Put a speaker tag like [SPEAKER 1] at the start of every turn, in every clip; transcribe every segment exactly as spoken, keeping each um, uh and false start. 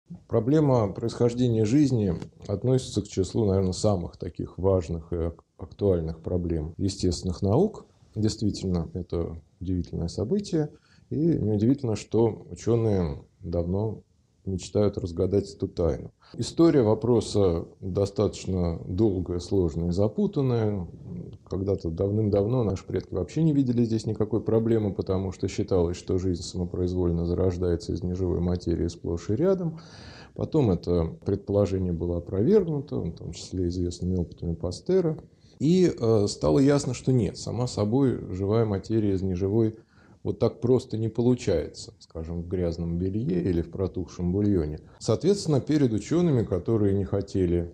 [SPEAKER 1] Проблема происхождения жизни относится к числу, наверное, самых таких важных и актуальных проблем естественных наук. Действительно, это удивительное событие. И неудивительно, что ученые давно мечтают разгадать эту тайну. История вопроса достаточно долгая, сложная и запутанная. Когда-то давным-давно наши предки вообще не видели здесь никакой проблемы, потому что считалось, что жизнь самопроизвольно зарождается из неживой материи сплошь и рядом. Потом это предположение было опровергнуто, в том числе известными опытами Пастера. И э, стало ясно, что нет, сама собой живая материя из неживой вот так просто не получается, скажем, в грязном белье или в протухшем бульоне. Соответственно, перед учеными, которые не хотели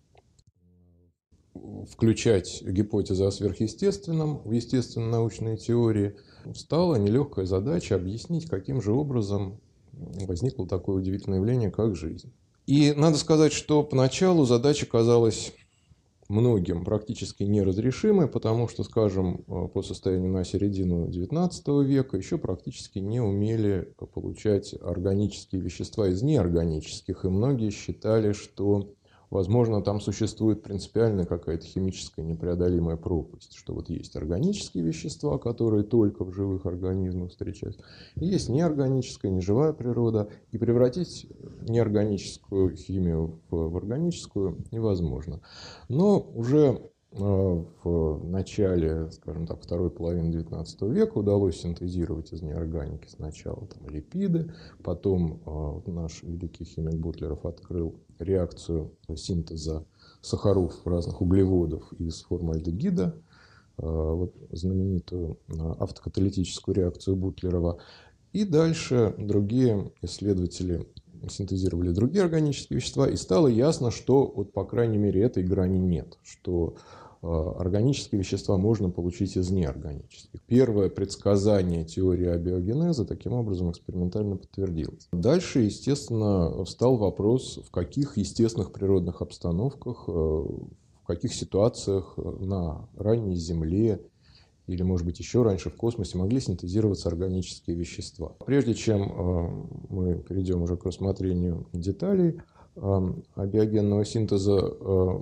[SPEAKER 1] включать гипотезы о сверхъестественном в естественно-научные теории, стала нелегкая задача объяснить, каким же образом возникло такое удивительное явление, как жизнь. И надо сказать, что поначалу задача казалась многим практически неразрешимой, потому что, скажем, по состоянию на середину девятнадцатого века еще практически не умели получать органические вещества из неорганических, и многие считали, что, возможно, там существует принципиальная какая-то химическая непреодолимая пропасть, что вот есть органические вещества, которые только в живых организмах встречаются, и есть неорганическая, неживая природа, и превратить неорганическую химию в, в органическую невозможно. Но уже в начале, скажем так, второй половины девятнадцатого века удалось синтезировать из неорганики сначала там, липиды, потом э, наш великий химик Бутлеров открыл реакцию синтеза сахаров разных углеводов из формальдегида, э, вот знаменитую автокаталитическую реакцию Бутлерова. И дальше другие исследователи синтезировали другие органические вещества, и стало ясно, что, вот, по крайней мере, этой грани нет, что э, органические вещества можно получить из неорганических. Первое предсказание теории абиогенеза таким образом экспериментально подтвердилось. Дальше, естественно, встал вопрос, в каких естественных природных обстановках, э, в каких ситуациях на ранней Земле или, может быть, еще раньше в космосе могли синтезироваться органические вещества. Прежде чем э, мы перейдем уже к рассмотрению деталей э, абиогенного синтеза, э,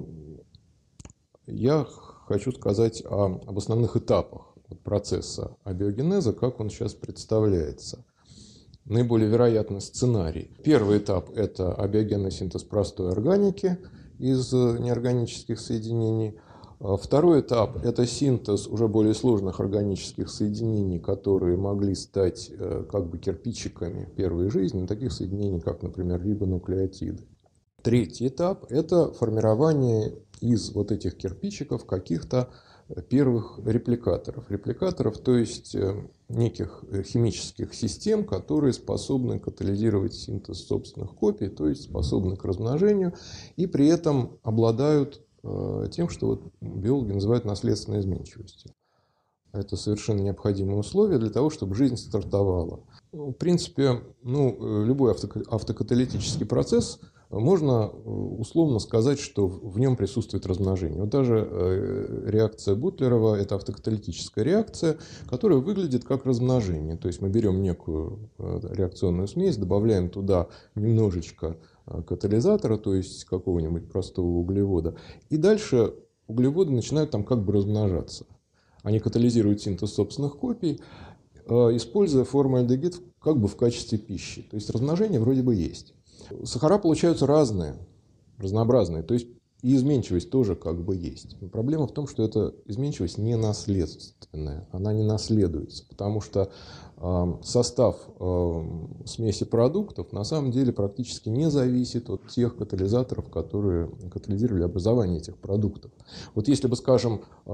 [SPEAKER 1] я хочу сказать о, об основных этапах процесса абиогенеза, как он сейчас представляется. Наиболее вероятный сценарий. Первый этап – это абиогенный синтез простой органики из неорганических соединений. Второй этап – это синтез уже более сложных органических соединений, которые могли стать как бы кирпичиками первой жизни, таких соединений, как, например, рибонуклеотиды. Третий этап – это формирование из вот этих кирпичиков каких-то первых репликаторов. Репликаторов, то есть неких химических систем, которые способны катализировать синтез собственных копий, то есть способны к размножению и при этом обладают тем, что вот биологи называют наследственной изменчивостью. Это совершенно необходимое условие для того, чтобы жизнь стартовала. В принципе, ну, любой автокаталитический процесс можно условно сказать, что в нем присутствует размножение. Вот даже реакция Бутлерова – это автокаталитическая реакция, которая выглядит как размножение. То есть мы берем некую реакционную смесь, добавляем туда немножечко катализатора, то есть какого-нибудь простого углевода, и дальше углеводы начинают там как бы размножаться. Они катализируют синтез собственных копий, используя формальдегид как бы в качестве пищи. То есть размножение вроде бы есть. Сахара получаются разные, разнообразные, то есть и изменчивость тоже как бы есть. Но проблема в том, что эта изменчивость не наследственная, она не наследуется, потому что э, состав э, смеси продуктов на самом деле практически не зависит от тех катализаторов, которые катализировали образование этих продуктов. Вот если бы, скажем, э,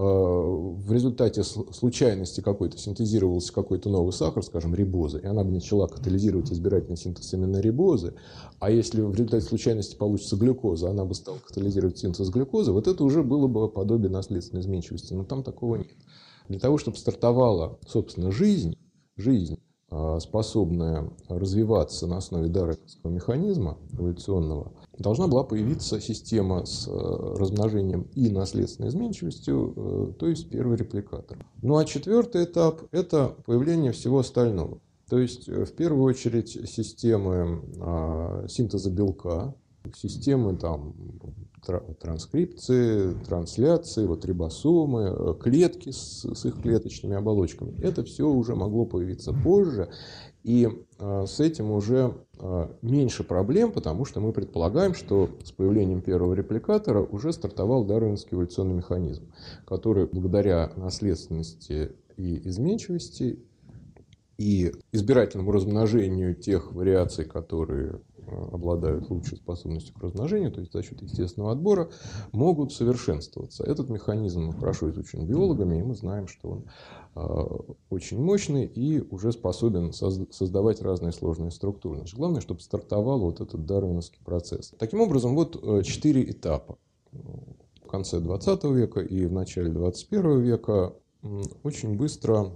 [SPEAKER 1] в результате случайности какой-то синтезировался какой-то новый сахар, скажем, рибоза, и она бы начала катализировать избирательный синтез именно рибозы, а если в результате случайности получится глюкоза, она бы стала катализировать синтез глюкозы, вот это уже было бы подобие наследственной изменчивости, но там такого нет. Для того, чтобы стартовала, собственно, жизнь, жизнь, способная развиваться на основе дарвиновского механизма эволюционного, должна была появиться система с размножением и наследственной изменчивостью, то есть первый репликатор. Ну а четвертый этап – это появление всего остального. То есть, в первую очередь, системы синтеза белка, системы там, транскрипции, трансляции, вот рибосомы, клетки с, с их клеточными оболочками. Это все уже могло появиться позже. И с этим уже меньше проблем, потому что мы предполагаем, что с появлением первого репликатора уже стартовал дарвиновский эволюционный механизм, который благодаря наследственности и изменчивости и избирательному размножению тех вариаций, которые обладают лучшей способностью к размножению, то есть за счет естественного отбора, могут совершенствоваться. Этот механизм хорошо изучен биологами, и мы знаем, что он очень мощный и уже способен создавать разные сложные структуры. Значит, главное, чтобы стартовал вот этот дарвиновский процесс. Таким образом, вот четыре этапа. В конце двадцатого века и в начале двадцать первого века очень быстро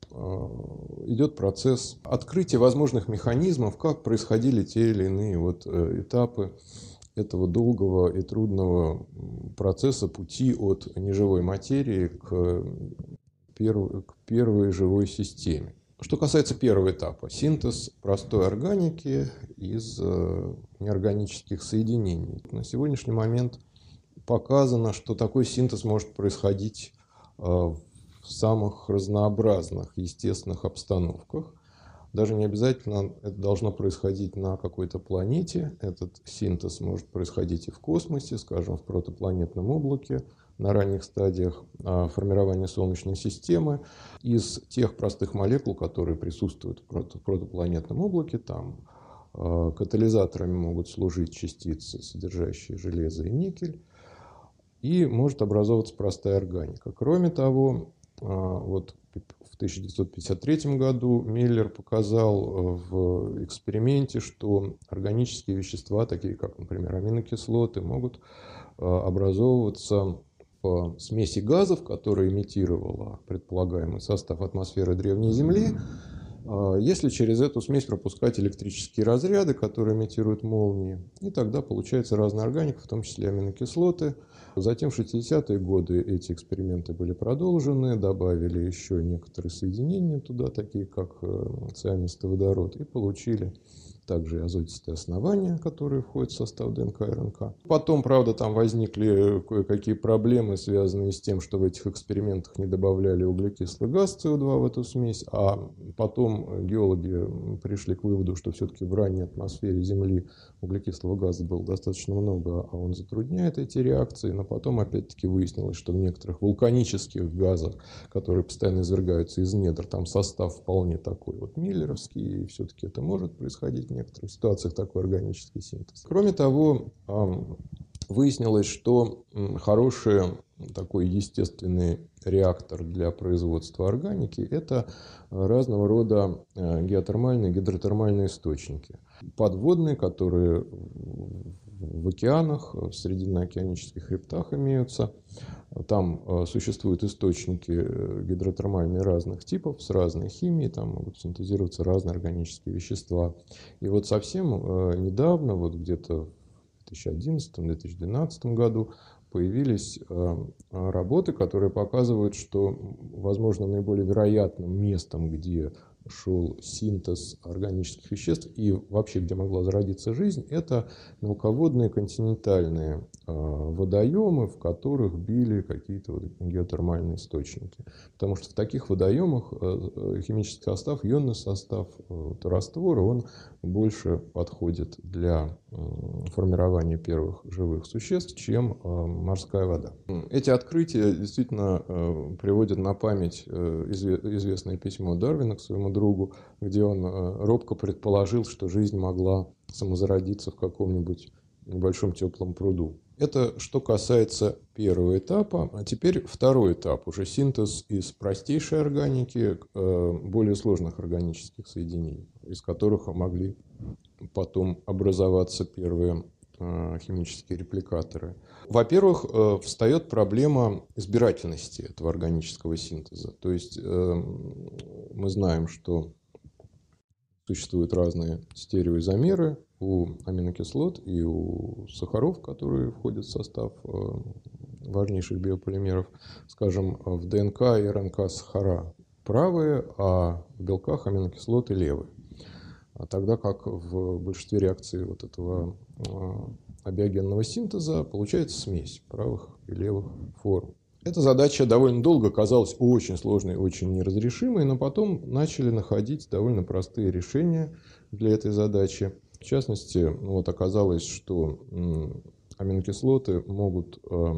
[SPEAKER 1] идет процесс открытия возможных механизмов, как происходили те или иные вот этапы этого долгого и трудного процесса пути от неживой материи к первой, к первой живой системе. Что касается первого этапа, синтез простой органики из неорганических соединений. На сегодняшний момент показано, что такой синтез может происходить в в самых разнообразных естественных обстановках. Даже не обязательно это должно происходить на какой-то планете. Этот синтез может происходить и в космосе, скажем, в протопланетном облаке, на ранних стадиях формирования Солнечной системы. Из тех простых молекул, которые присутствуют в протопланетном облаке, там катализаторами могут служить частицы, содержащие железо и никель, и может образовываться простая органика. Кроме того, вот в тысяча девятьсот пятьдесят третьем году Миллер показал в эксперименте, что органические вещества, такие как, например, аминокислоты, могут образовываться в смеси газов, которая имитировала предполагаемый состав атмосферы древней Земли, если через эту смесь пропускать электрические разряды, которые имитируют молнии, и тогда получается разная органика, в том числе аминокислоты. Затем в шестидесятые годы эти эксперименты были продолжены, добавили еще некоторые соединения туда, такие как цианистый водород, и получили также азотистые основания, которые входят в состав ДНК и РНК. Потом, правда, там возникли кое-какие проблемы, связанные с тем, что в этих экспериментах не добавляли углекислый газ С О два в эту смесь, а потом геологи пришли к выводу, что все-таки в ранней атмосфере Земли углекислого газа было достаточно много, а он затрудняет эти реакции. Но потом, опять-таки, выяснилось, что в некоторых вулканических газах, которые постоянно извергаются из недр, там состав вполне такой вот миллеровский, и все-таки это может происходить в некоторых ситуациях, такой органический синтез. Кроме того, выяснилось, что хороший такой естественный реактор для производства органики – это разного рода геотермальные, гидротермальные источники. Подводные, которые в океанах, в срединно-океанических хребтах имеются. Там существуют источники гидротермальные разных типов, с разной химией, там могут синтезироваться разные органические вещества. И вот совсем недавно, вот где-то в две тысячи одиннадцатом — две тысячи двенадцатом году, появились работы, которые показывают, что, возможно, наиболее вероятным местом, где шел синтез органических веществ и вообще, где могла зародиться жизнь, это мелководные континентальные водоемы, в которых били какие-то вот геотермальные источники. Потому что в таких водоемах химический состав, ионный состав раствора, он больше подходит для формирования первых живых существ, чем морская вода. Эти открытия действительно приводят на память известное письмо Дарвина к своему другу, где он робко предположил, что жизнь могла самозародиться в каком-нибудь небольшом теплом пруду. Это что касается первого этапа. А теперь второй этап, уже синтез из простейшей органики более сложных органических соединений, из которых могли потом образоваться первые химические репликаторы. Во-первых, встает проблема избирательности этого органического синтеза. То есть мы знаем, что существуют разные стереоизомеры у аминокислот и у сахаров, которые входят в состав важнейших биополимеров. Скажем, в ДНК и РНК сахара правые, а в белках аминокислоты левые. А тогда как в большинстве реакций вот этого абиогенного синтеза получается смесь правых и левых форм. Эта задача довольно долго казалась очень сложной, очень неразрешимой, но потом начали находить довольно простые решения для этой задачи. В частности, вот оказалось, что аминокислоты могут,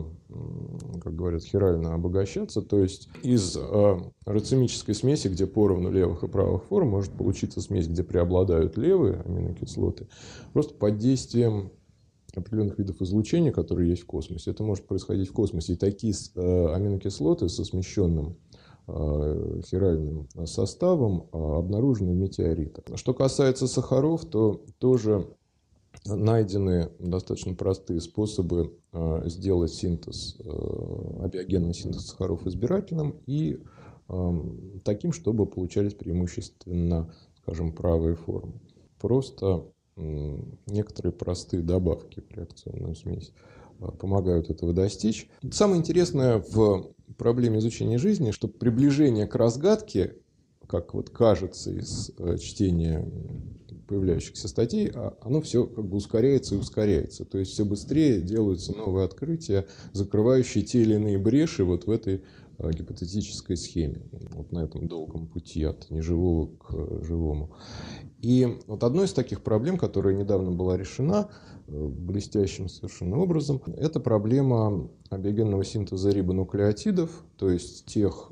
[SPEAKER 1] как говорят, хирально обогащаться, то есть из рацемической смеси, где поровну левых и правых форм, может получиться смесь, где преобладают левые аминокислоты, просто под действием определенных видов излучения, которые есть в космосе. Это может происходить в космосе. И такие аминокислоты со смещенным хиральным составом обнаружены в метеоритах. Что касается сахаров, то тоже найдены достаточно простые способы сделать синтез, абиогенный синтез сахаров избирательным и таким, чтобы получались преимущественно, скажем, правые формы. Просто некоторые простые добавки в реакционную смесь помогают этого достичь. Самое интересное в проблеме изучения жизни, что приближение к разгадке, как вот кажется из чтения появляющихся статей, оно все как бы ускоряется и ускоряется. То есть все быстрее делаются новые открытия, закрывающие те или иные бреши вот в этой гипотетической схеме, вот на этом долгом пути от неживого к живому. И вот одной из таких проблем, которая недавно была решена блестящим совершенно образом, это проблема абиогенного синтеза рибонуклеотидов, то есть тех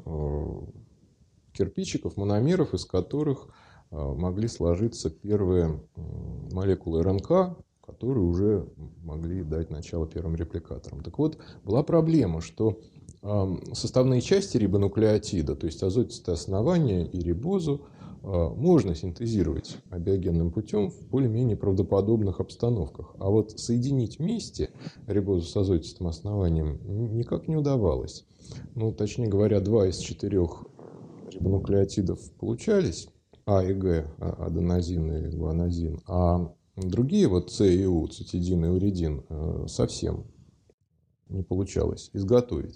[SPEAKER 1] кирпичиков, мономеров, из которых могли сложиться первые молекулы РНК, которые уже могли дать начало первым репликаторам. Так вот, была проблема, что составные части рибонуклеотида, то есть азотистые основания и рибозу, можно синтезировать абиогенным путем в более-менее правдоподобных обстановках. А вот соединить вместе рибозу с азотистым основанием никак не удавалось. Ну, точнее говоря, два из четырех рибонуклеотидов получались, А и Г, аденозин и гуанозин, а другие, вот С и У, цитидин и уридин, совсем не получалось изготовить.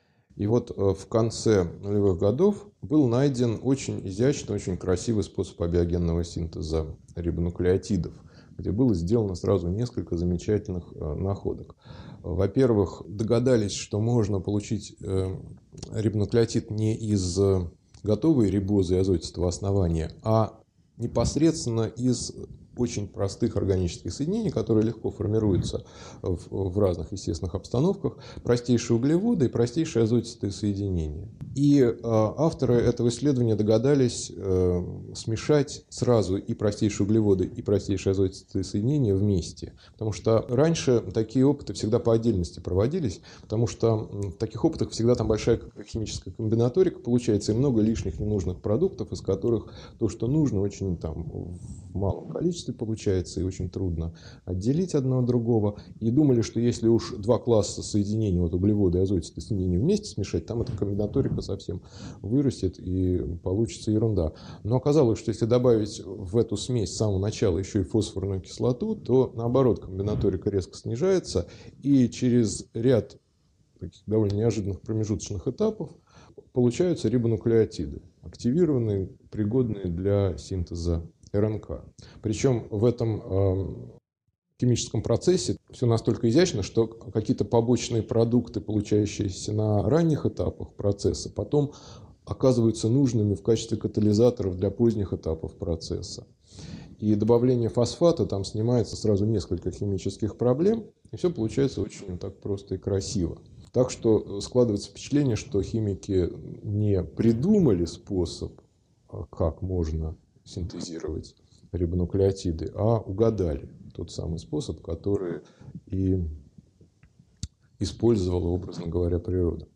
[SPEAKER 1] И вот в конце нулевых годов был найден очень изящный, очень красивый способ абиогенного синтеза рибонуклеотидов, где было сделано сразу несколько замечательных находок. Во-первых, догадались, что можно получить рибонуклеотид не из готовой рибозы и азотистого основания, а непосредственно из очень простых органических соединений, которые легко формируются в, в разных естественных обстановках, простейшие углеводы и простейшие азотистые соединения. И э, авторы этого исследования догадались э, смешать сразу и простейшие углеводы, и простейшие азотистые соединения вместе. Потому что раньше такие опыты всегда по отдельности проводились, потому что в таких опытах всегда там большая химическая комбинаторика получается и много лишних ненужных продуктов, из которых то, что нужно, очень там в малом количестве получается, и очень трудно отделить одно от другого. И думали, что если уж два класса соединений, вот углеводы и азотистые соединения вместе смешать, там эта комбинаторика совсем вырастет и получится ерунда. Но оказалось, что если добавить в эту смесь с самого начала еще и фосфорную кислоту, то наоборот комбинаторика резко снижается, и через ряд таких довольно неожиданных промежуточных этапов получаются рибонуклеотиды, активированные, пригодные для синтеза РНК. Причем в этом э, химическом процессе все настолько изящно, что какие-то побочные продукты, получающиеся на ранних этапах процесса, потом оказываются нужными в качестве катализаторов для поздних этапов процесса. И добавление фосфата там снимается сразу несколько химических проблем, и все получается очень так просто и красиво. Так что складывается впечатление, что химики не придумали способ, как можно синтезировать рибонуклеотиды, а угадали тот самый способ, который и использовала, образно говоря, природа.